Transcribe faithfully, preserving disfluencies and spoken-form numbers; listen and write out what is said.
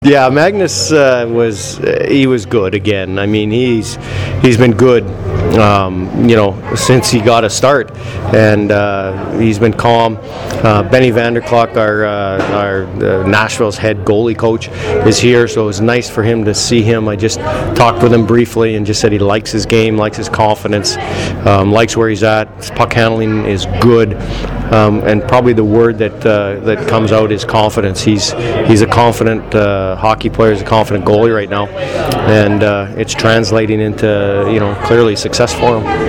Yeah, Magnus uh, was uh, he was good again. I mean, he's he's been good, um, you know, since he got a start, and uh, he's been calm. Uh, Benny Vanderklok, our uh, our uh, Nashville's head goalie coach, is here, so it was nice for him to see him. I just talked with him briefly and just said he likes his game, likes his confidence, um, likes where he's at. His puck handling is good. Um, and probably the word that uh, that comes out is confidence. He's he's a confident uh, hockey player. He's a confident goalie right now, and uh, it's translating into you know clearly success for him.